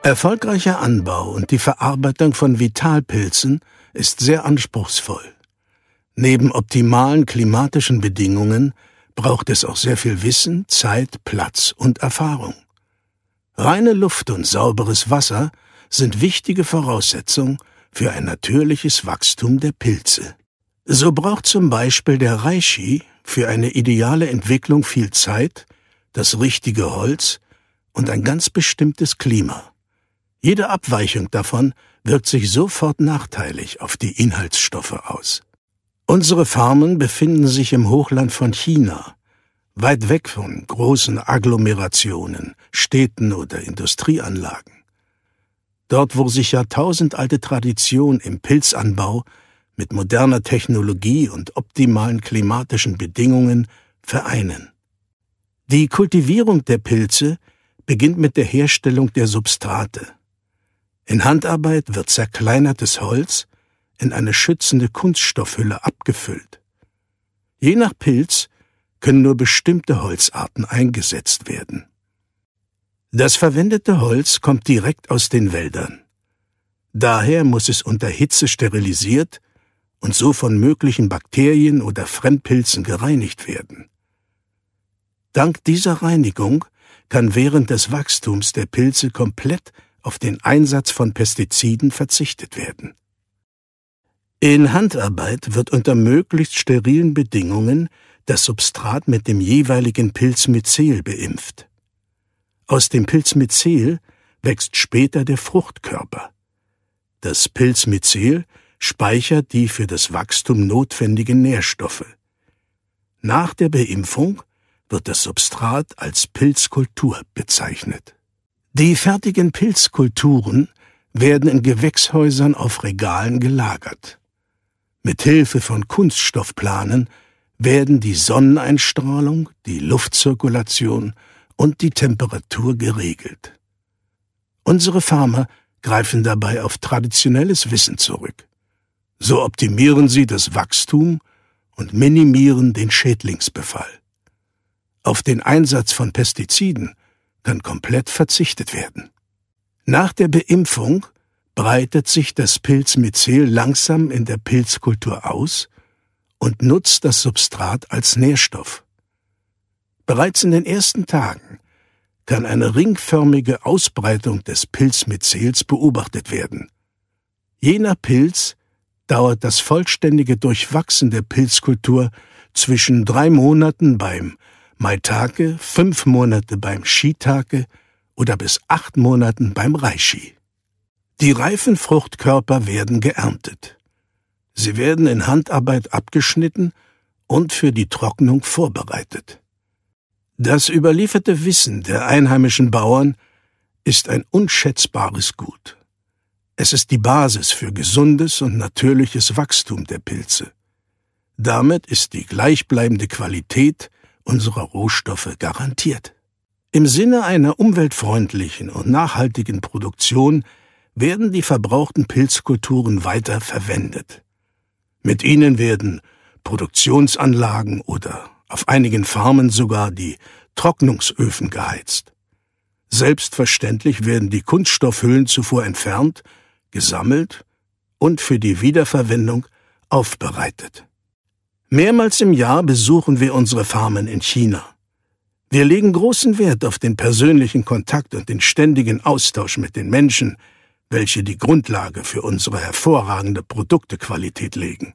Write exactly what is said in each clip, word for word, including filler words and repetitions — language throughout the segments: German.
Erfolgreicher Anbau und die Verarbeitung von Vitalpilzen ist sehr anspruchsvoll. Neben optimalen klimatischen Bedingungen braucht es auch sehr viel Wissen, Zeit, Platz und Erfahrung. Reine Luft und sauberes Wasser sind wichtige Voraussetzungen für ein natürliches Wachstum der Pilze. So braucht zum Beispiel der Reishi für eine ideale Entwicklung viel Zeit, das richtige Holz und ein ganz bestimmtes Klima. Jede Abweichung davon wirkt sich sofort nachteilig auf die Inhaltsstoffe aus. Unsere Farmen befinden sich im Hochland von China, weit weg von großen Agglomerationen, Städten oder Industrieanlagen. Dort, wo sich jahrtausendalte Tradition im Pilzanbau mit moderner Technologie und optimalen klimatischen Bedingungen vereinen. Die Kultivierung der Pilze beginnt mit der Herstellung der Substrate. In Handarbeit wird zerkleinertes Holz in eine schützende Kunststoffhülle abgefüllt. Je nach Pilz können nur bestimmte Holzarten eingesetzt werden. Das verwendete Holz kommt direkt aus den Wäldern. Daher muss es unter Hitze sterilisiert und so von möglichen Bakterien oder Fremdpilzen gereinigt werden. Dank dieser Reinigung kann während des Wachstums der Pilze komplett auf den Einsatz von Pestiziden verzichtet werden. In Handarbeit wird unter möglichst sterilen Bedingungen das Substrat mit dem jeweiligen Pilzmyzel beimpft. Aus dem Pilzmyzel wächst später der Fruchtkörper. Das Pilzmyzel speichert die für das Wachstum notwendigen Nährstoffe. Nach der Beimpfung wird das Substrat als Pilzkultur bezeichnet. Die fertigen Pilzkulturen werden in Gewächshäusern auf Regalen gelagert. Mit Hilfe von Kunststoffplanen werden die Sonneneinstrahlung, die Luftzirkulation und die Temperatur geregelt. Unsere Farmer greifen dabei auf traditionelles Wissen zurück. So optimieren sie das Wachstum und minimieren den Schädlingsbefall. Auf den Einsatz von Pestiziden kann komplett verzichtet werden. Nach der Beimpfung breitet sich das Pilzmyzel langsam in der Pilzkultur aus und nutzt das Substrat als Nährstoff. Bereits in den ersten Tagen kann eine ringförmige Ausbreitung des Pilzmyzels beobachtet werden. Je nach Pilz dauert das vollständige Durchwachsen der Pilzkultur zwischen drei Monaten beim Maitake, fünf Monate beim Shiitake oder bis acht Monaten beim Reishi. Die reifen Fruchtkörper werden geerntet. Sie werden in Handarbeit abgeschnitten und für die Trocknung vorbereitet. Das überlieferte Wissen der einheimischen Bauern ist ein unschätzbares Gut. Es ist die Basis für gesundes und natürliches Wachstum der Pilze. Damit ist die gleichbleibende Qualität unserer Rohstoffe garantiert. Im Sinne einer umweltfreundlichen und nachhaltigen Produktion werden die verbrauchten Pilzkulturen weiter verwendet. Mit ihnen werden Produktionsanlagen oder auf einigen Farmen sogar die Trocknungsöfen geheizt. Selbstverständlich werden die Kunststoffhüllen zuvor entfernt, gesammelt und für die Wiederverwendung aufbereitet. Mehrmals im Jahr besuchen wir unsere Farmen in China. Wir legen großen Wert auf den persönlichen Kontakt und den ständigen Austausch mit den Menschen, welche die Grundlage für unsere hervorragende Produktequalität legen.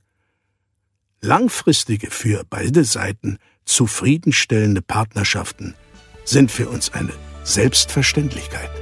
Langfristige, für beide Seiten zufriedenstellende Partnerschaften sind für uns eine Selbstverständlichkeit.